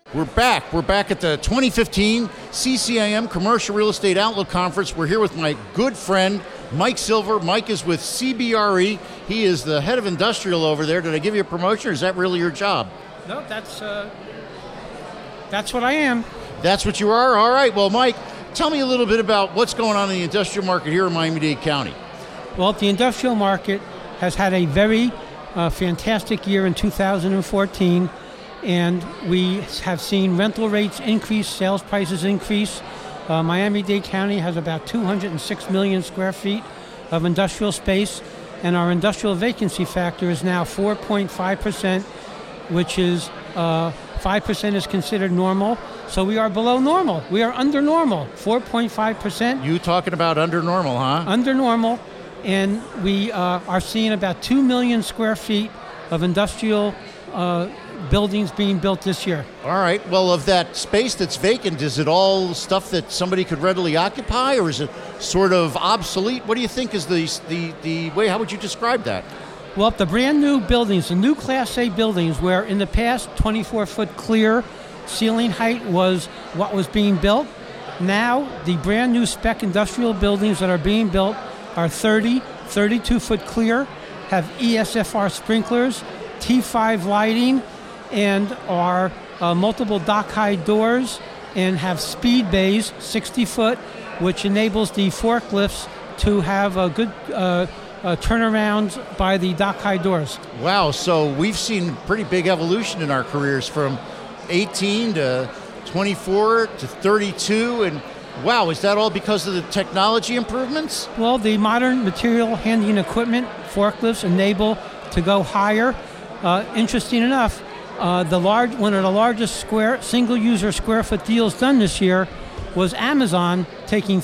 We're back. We're back at the 2015 CCIM Commercial Real Estate Outlook Conference. We're here with my good friend, Mike Silver. Mike is with CBRE. He is the head of industrial over there. Did I give you a promotion, or is that really your job? No, that's what I am. That's what you are? All right. Well, Mike, tell me a little bit about what's going on in the industrial market here in Miami-Dade County. Well, the industrial market has had a very fantastic year in 2014, and we have seen rental rates increase, sales prices increase. Miami-Dade County has about 206 million square feet of industrial space, and our industrial vacancy factor is now 4.5%, which is 5% is considered normal. So we are below normal. We are under normal, 4.5%. You talking about under normal, huh? Under normal, and we are seeing about 2 million square feet of industrial buildings being built this year. All right. Well, of that space that's vacant, is it all stuff that somebody could readily occupy, or is it sort of obsolete? What do you think is the way? How would you describe that? Well, the brand new buildings, the new Class A buildings, where in the past 24-foot clear ceiling height was what was being built, now the brand new spec industrial buildings that are being built are 30, 32-foot clear, have ESFR sprinklers, T5 lighting, and are multiple dock high doors, and have speed bays, 60-foot, which enables the forklifts to have a good turnarounds by the dock high doors. Wow, so we've seen pretty big evolution in our careers from 18 to 24 to 32, and wow, is that all because of the technology improvements? Well, the modern material handling equipment, forklifts, enable to go higher. Interesting enough, one of the largest single-user square foot deals done this year was Amazon taking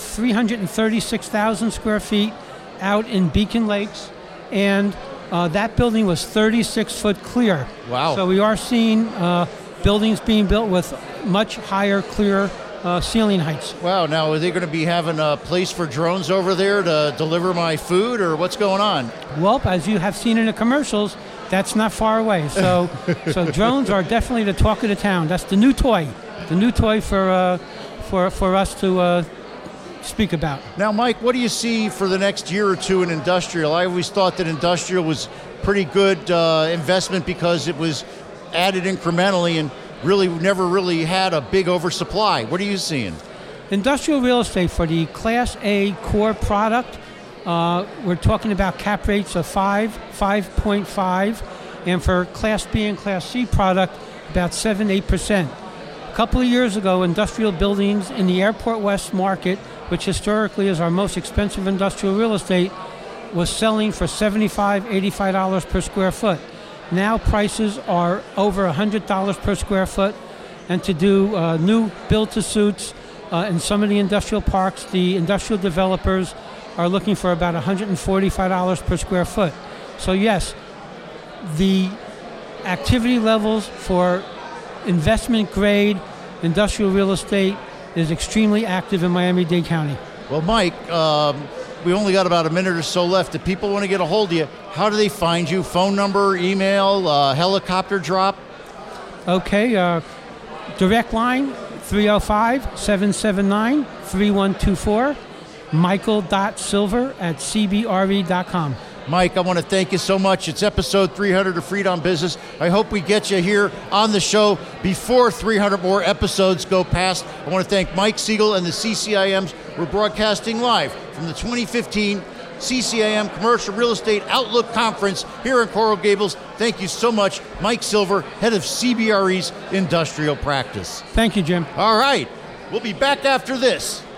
336,000 square feet out in Beacon Lakes, and that building was 36-foot clear. Wow. So we are seeing buildings being built with much higher clear ceiling heights. Wow, now are they going to be having a place for drones over there to deliver my food, or what's going on? Well, as you have seen in the commercials, that's not far away. So drones are definitely the talk of the town. That's the new toy for us to speak about. Now, Mike, what do you see for the next year or two in industrial? I always thought that industrial was pretty good investment because it was added incrementally and really never really had a big oversupply. What are you seeing? Industrial real estate for the Class A core product, we're talking about cap rates of 5.5, and for Class B and Class C product, about 7-8%. A couple of years ago, industrial buildings in the Airport West market, which historically is our most expensive industrial real estate, was selling for $75, $85 per square foot. Now prices are over $100 per square foot, and to do new build-to-suits in some of the industrial parks, the industrial developers are looking for about $145 per square foot. So yes, the activity levels for investment grade industrial real estate is extremely active in Miami-Dade County. Well, Mike, we only got about a minute or so left. If people want to get a hold of you, how do they find you? Phone number, email, helicopter drop? Okay, direct line, 305-779-3124, michael.silver@cbre.com. Mike, I want to thank you so much. It's episode 300 of Freedom Business. I hope we get you here on the show before 300 more episodes go past. I want to thank Mike Siegel and the CCIMs. We're broadcasting live from the 2015 CCIM Commercial Real Estate Outlook Conference here in Coral Gables. Thank you so much, Mike Silver, head of CBRE's industrial practice. Thank you, Jim. All right, we'll be back after this.